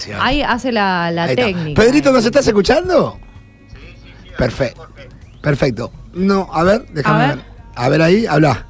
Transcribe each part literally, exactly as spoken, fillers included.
Ahí hace la, la Ahí está. técnica. Pedrito, ¿nos estás escuchando? Sí, sí, sí. Perfecto. Perfecto. No, a ver, déjame A ver. ver. A ver ahí, habla.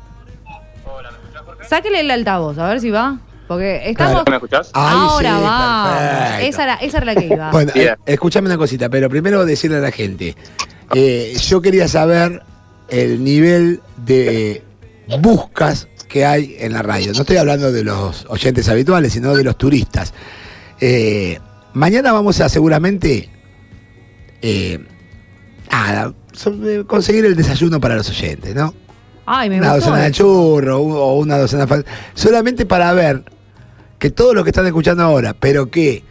Sáquele el altavoz, a ver si va. Porque estamos. ¿Me escuchás? Ahí Ahora sí, va. perfecto. Esa era, esa era la que iba. Bueno, Bien. eh, escúchame una cosita, pero primero decirle a la gente. Eh, yo quería saber el nivel de buscas que hay en la radio. No estoy hablando de los oyentes habituales, sino de los turistas. Eh, mañana vamos a seguramente eh, nada, so- eh, conseguir el desayuno para los oyentes, ¿no? Ay, me Una gustó. docena de eso. churros u- o una docena de... Solamente para ver que todos los que están escuchando ahora, pero que...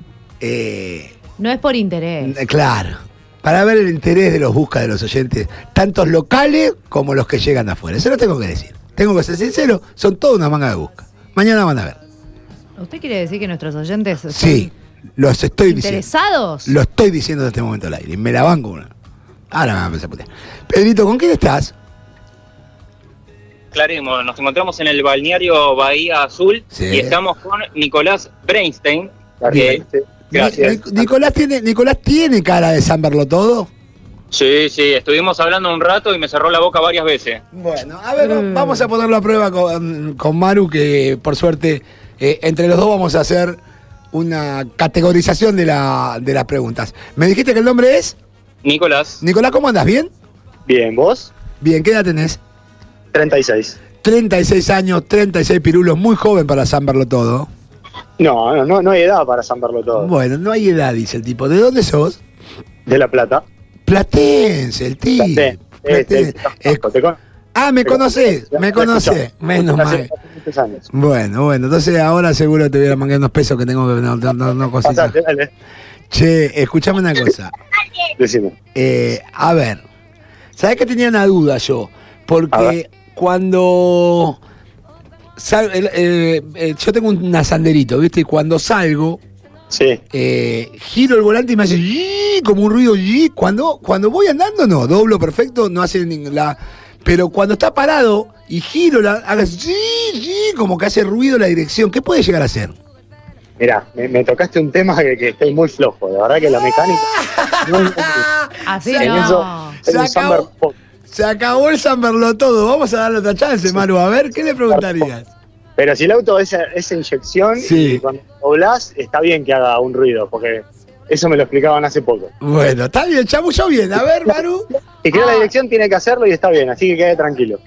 eh, No es por interés. eh, claro, para ver el interés de los buscas de los oyentes, tantos locales como los que llegan de afuera. Eso lo tengo que decir. Tengo que ser sincero, son toda una manga de busca. Mañana van a ver. ¿Usted quiere decir que nuestros oyentes son Sí, los estoy diciendo. interesados? Lo estoy diciendo en este momento al aire. Me la banco una. Ahora me va a empezar a putear. Pedrito, ¿con quién estás? Claremos, nos encontramos en el balneario Bahía Azul Sí. y estamos con Nicolás Breinstein. Bien. que- Gracias. Ni- Nicolás tiene, Nicolás tiene cara de Samberlo todo. Sí, sí, estuvimos hablando un rato y me cerró la boca varias veces. Bueno, a ver, Mm. vamos a ponerlo a prueba con, con Maru, que por suerte eh, entre los dos vamos a hacer una categorización de, la, de las preguntas. ¿Me dijiste que el nombre es? Nicolás, Nicolás, ¿cómo andas? ¿Bien? Bien, ¿vos? Bien, ¿qué edad tenés? treinta y seis. treinta y seis años, treinta y seis pirulos, muy joven para Samberlo todo. No, no, no, no hay edad para zamparlo todo. Bueno, no hay edad, dice el tipo. ¿De dónde sos? De La Plata. Platense, el tipo. Platense, Platense. este, Es- te con- Ah, me conocés, me conocés. Menos Hace- mal. hace muchos años. Bueno, bueno, entonces ahora seguro te voy a mangar unos pesos que tengo que no, no, no, no cositas. Pasate, dale. Che, escuchame una cosa. Decime. Eh, a ver, ¿sabés que tenía una duda yo? A Porque ver. cuando sal- el- eh, eh, yo tengo un asanderito, ¿viste? Y cuando salgo, Sí. eh, giro el volante y me hace "yi", como un ruido "yi". Cuando, cuando voy andando, no, doblo perfecto, no hace ni la. Pero cuando está parado y giro, la, haga "yi, yi", como que hace ruido la dirección. ¿Qué puede llegar a hacer? Mirá, me, me tocaste un tema que, que estoy muy flojo. La verdad que la mecánica. no es- Así En no. eso- Se en un acabó. Summer Pop. Se acabó el Samberlo todo. Vamos a darle otra chance, Maru. A ver, ¿qué le preguntarías? Pero si el auto es esa inyección, Sí. y cuando doblás, está bien que haga un ruido, porque eso me lo explicaban hace poco. Bueno, está bien, chamulló bien. A ver, Maru. Si quiere Ah. la dirección, tiene que hacerlo y está bien, así que quede tranquilo.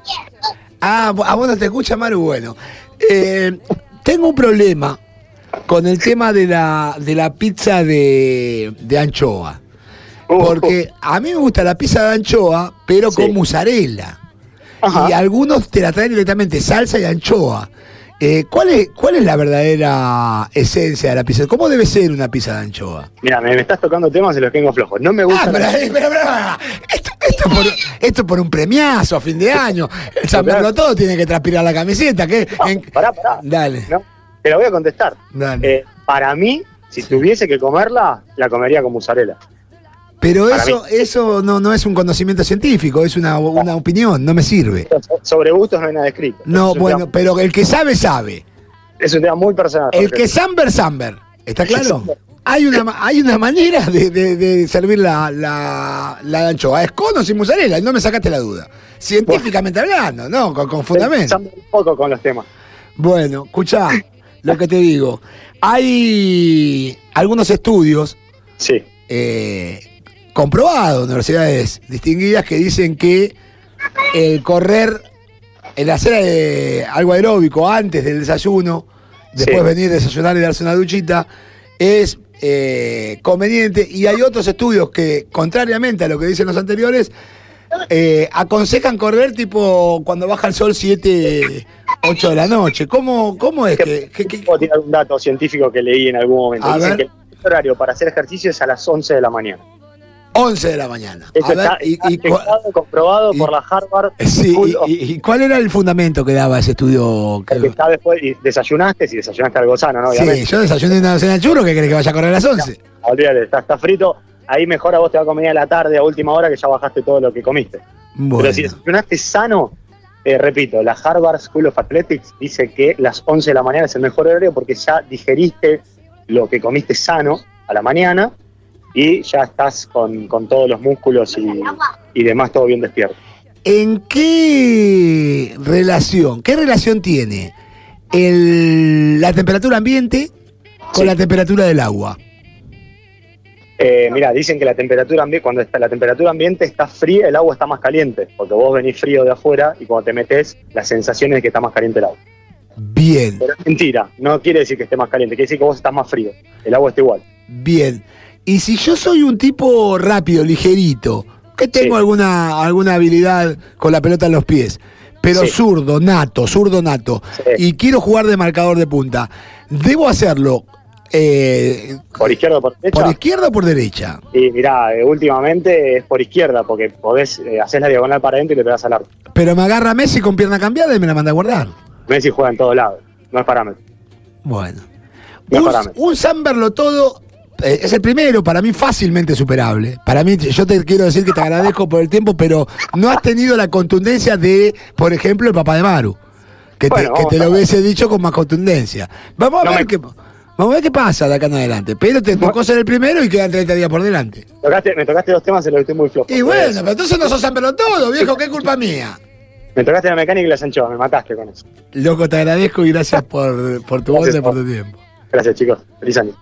Ah, a vos no te escucha, Maru. Bueno, eh, tengo un problema con el tema de la, de la pizza de, de anchoa. Porque a mí me gusta la pizza de anchoa, pero Sí. con mozzarella. Ajá. Y algunos te la traen directamente salsa y anchoa. Eh, ¿cuál, es, ¿Cuál es la verdadera esencia de la pizza? ¿Cómo debe ser una pizza de anchoa? Mira, me, me estás tocando temas en los que tengo flojos. No me gusta. Ah, pero, pero, pero, esto, esto, por, esto por un premiazo a fin de año. El San Pedro todo tiene que transpirar la camiseta. ¿Qué? En- Pará, pará. Dale, No, te la voy a contestar. dale. Eh, para mí, si tuviese que comerla, la comería con mozzarella. Pero para eso, eso no, no es un conocimiento científico, es una, una opinión, no me sirve. Sobre gustos no hay nada escrito. No, es un bueno, tema- pero el que sabe, sabe. es un tema muy personal. El Jorge. que samber, samber. ¿Está claro? Hay una, ma- hay una manera de, de- de servir la, la, la anchoa. Es con o sin mozzarella, y no me sacaste la duda. Científicamente hablando, ¿no? Con, con fundamento. Pensando un poco con los temas. Bueno, escuchá lo que te digo. Hay algunos estudios Sí. eh, comprobados, universidades distinguidas, que dicen que el correr, el hacer eh, algo aeróbico antes del desayuno, después Sí. venir a desayunar y darse una duchita, es eh, conveniente. Y hay otros estudios que, contrariamente a lo que dicen los anteriores, eh, aconsejan correr tipo cuando baja el sol siete, ocho de la noche. ¿Cómo, cómo es que, que- que- Puedo tirar un dato científico que leí en algún momento. A Dicen ver. que el horario para hacer ejercicio es a las once de la mañana. once de la mañana? Eso A ver, está, y- está y cua- testado, comprobado y- por la Harvard. Sí, School of- y, y- y cuál era el fundamento que daba ese estudio? porque Que- está después, y desayunaste, si desayunaste algo sano, ¿no? sí, Obviamente. yo desayuné una docena de churros, que querés que vaya a correr a las once. Olvídate, está, está frito. Ahí mejor a vos te va a comer a la tarde, a última hora, que ya bajaste todo lo que comiste. Bueno, Pero si desayunaste sano, eh, repito, la Harvard School of Athletics dice que las once de la mañana es el mejor horario porque ya digeriste lo que comiste sano a la mañana y ya estás con, con todos los músculos y, y demás todo bien despierto. ¿En qué relación, qué relación tiene el, la temperatura ambiente con Sí. la temperatura del agua? Eh, mira, dicen que la temperatura ambiente, cuando está, la temperatura ambiente está fría, el agua está más caliente, porque vos venís frío de afuera y cuando te metés, la sensación es que está más caliente el agua. Bien, Pero es mentira, no quiere decir que esté más caliente, quiere decir que vos estás más frío, el agua está igual. bien. Y si yo soy un tipo rápido, ligerito, que tengo Sí. alguna, alguna habilidad con la pelota en los pies, pero Sí. zurdo, nato, zurdo nato, Sí. y quiero jugar de marcador de punta, ¿debo hacerlo eh, ¿Por izquierda o por derecha? por izquierda o por derecha? Y mirá, eh, últimamente es por izquierda, porque podés eh, hacer la diagonal para adentro y le pegás al arco. Pero me agarra Messi con pierna cambiada y me la manda a guardar. Messi juega en todos lados, no es parámetro. Bueno. No Un, parame. un San Berlotodo eh, es el primero, para mí fácilmente superable. Para mí, yo te quiero decir que te agradezco por el tiempo, pero no has tenido la contundencia de, por ejemplo, el papá de Maru. Que te, Bueno, que te vamos a lo ver. hubiese dicho con más contundencia. Vamos a No ver me- qué. Vamos a ver qué pasa de acá en adelante. Pero te tocó ser el primero y quedan treinta días por delante. Tocaste, me tocaste dos temas en los que estoy muy flojo. Y bueno, pero entonces no sos San Berlotodo, viejo, ¿qué culpa mía? Me tocaste la mecánica y la anchoa, me mataste con eso. Loco, te agradezco y gracias por, por tu Gracias, voz y por Pau. tu tiempo. Gracias, chicos. Feliz año.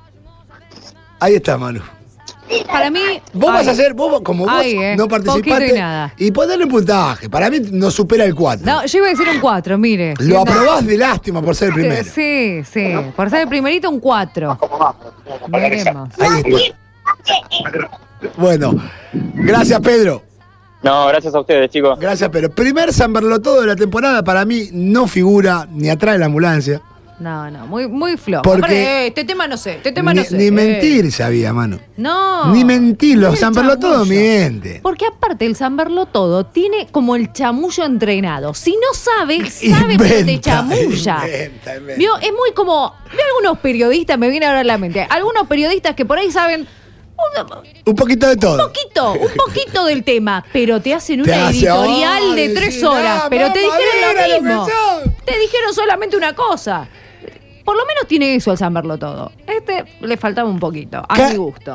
Ahí está, Manu. Para mí. Vos ay, vas a hacer, vos como vos Ay, eh, no poquito participaste y nada. y ponerle un puntaje. Para mí no supera el cuatro. No, yo iba a decir un cuatro, mire. Lo aprobás de lástima por ser el primero. Sí, sí. Por ser el primerito, un cuatro. Veremos. Ahí está. Bueno, gracias Pedro. No, gracias a ustedes, chicos. Gracias Pedro. Primer San Berlotodo de la temporada para mí no figura ni atrás de la ambulancia. No, no, muy, muy flojo. Porque- Aparte, eh, este tema no sé, este tema Ni, no sé. ni eh. mentir sabía, mano. No. Ni mentir, los Tiene San Berlotodo chamullo. mienten. Porque aparte el San Berlotodo tiene como el chamullo entrenado. Si no sabe, sabe pero te Inventa, chamulla. inventa, inventa. ¿Vio? Es muy como. Veo algunos periodistas, me viene ahora a la mente. Algunos periodistas que por ahí saben un Un poquito de todo. poquito, un poquito del tema, pero te hacen Te una hace, editorial "Ay, de tres sí, horas. no, Pero te mamá, dijeron mira lo lo que mismo. son". Te dijeron solamente una cosa. Por lo menos tiene eso el San Berlotodo. Este le faltaba un poquito, a Ca- mi gusto.